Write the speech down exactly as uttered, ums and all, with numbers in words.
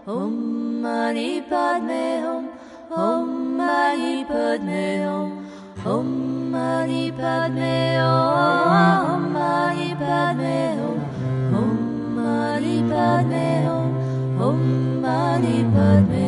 Om Mani Padme Hum, Om Mani Padme Hum, Om Mani Padme Hum, Om Mani Padme Hum, Om Mani Padme Hum, Om Mani Padme